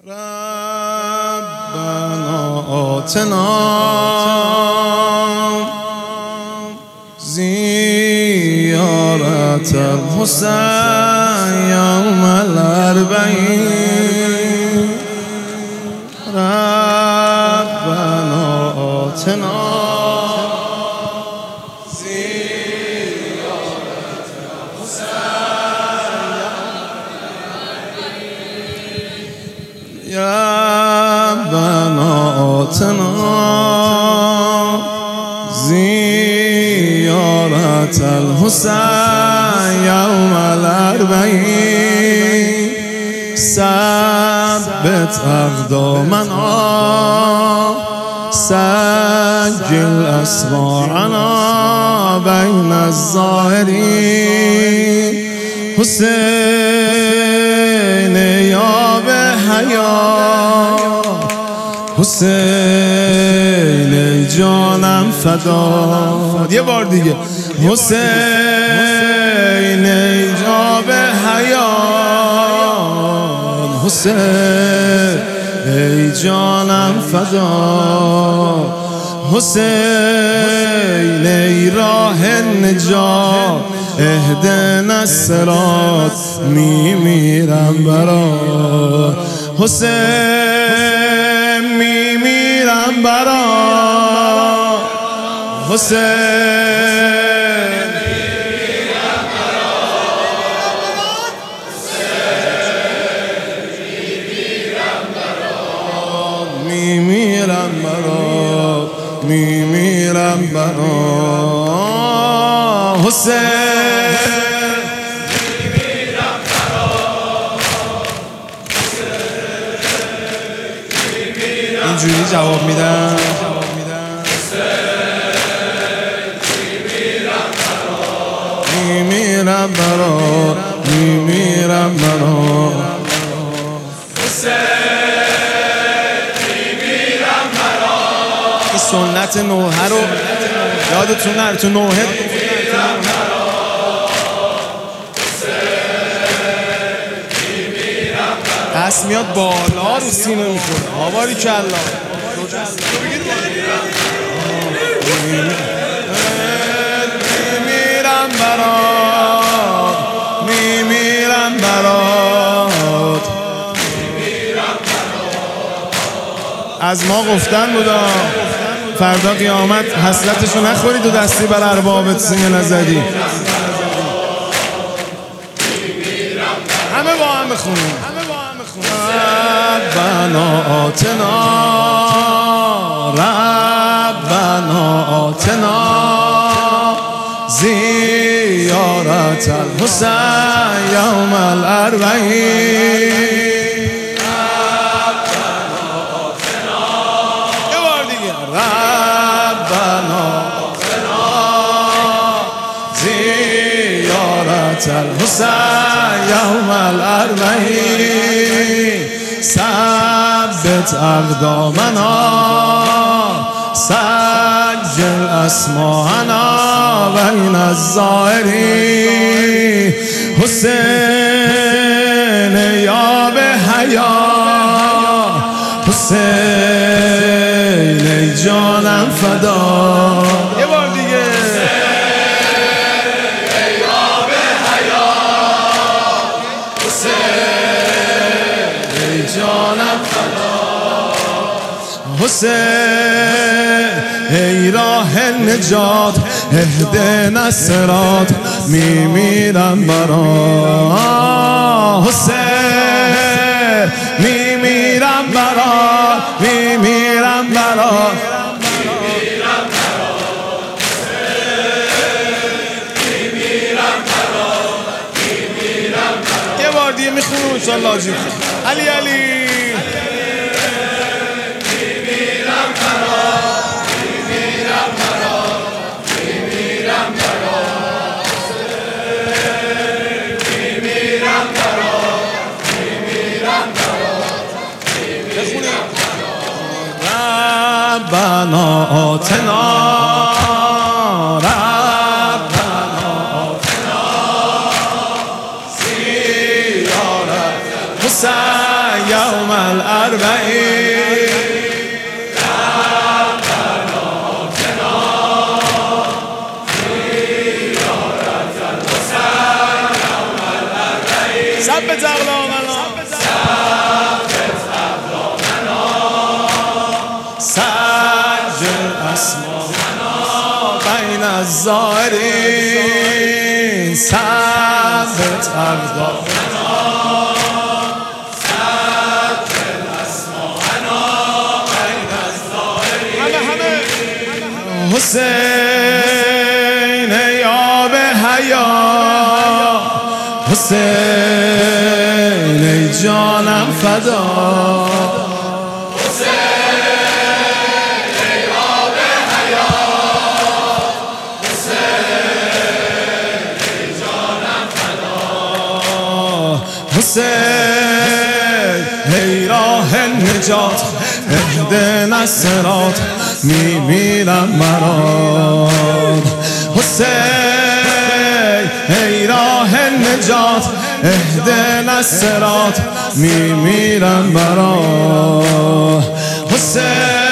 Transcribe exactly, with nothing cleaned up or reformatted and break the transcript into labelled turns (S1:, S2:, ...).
S1: ربنا آتنا زیارت الحسین یوم الاربعین ربنا آتنا زیارت الحسین ربنا آتنا زیارت الحسین یوم الاربعین ثبت اقدامنا سجل اسماعنا بین الظاهرین حسین یا به حیات حسین ای جانم فدا. یه بار دیگه حسین ای جا به حیات حسین ای جانم فدا حسین ای راه نجات اهدنا الصراط میمیرم برات حسین میمیرم برات حسین میمیرم برات میمیرم برات میمیرم برات حسین اینجوری جواب میدم میمیرم برات میمیرم برات میمیرم برات. این سنت نوحه رو یادتون نره تو نوحه دست میاد بالا رو سینه میخوره. آباری کلا میمیرم برات میمیرم برات. از ما گفتن بودا فردا قیامت حسرتشو نخورید و دستی بر اربابت سینه نزدی. همه با هم بخونیم ربنا آتنا ربنا آتنا زیارت الحسین یوم الاربعین ربنا آتنا. یه بار دیگه ربنا آتنا زیارت الحسین یوم الاربعین ثبت اقدامنا سجل اسماعنا بین الظاهرین حسین یا به حیات حسین ای جانم فدا. یه بار دیگه جانم فدا حسین ای راه نجات اهدنا الصراط میمیرم برات حسین میمیرم برات میمیرم برات میمیرم برات میمیرم برات میمیرم برات. یه بار دیگه میخونم ان شاء الله. علی علی ربنا آتنا ربنا آتنا زیارت حسین یوم الاربعین ثبت اقدامنا سجل اسماءنا بین الظاهرین ثبت اقدامنا سجل اسماءنا بین الظاهرین حسین یا به حیا حسین ای جانم فدا حسین ای آب حیات حسین ای جانم فدا حسین ای راه نجات اهدنا الصراط میمیرم مراد حسین ای راه نجات اهدنا الصراط میمیرم برات حسین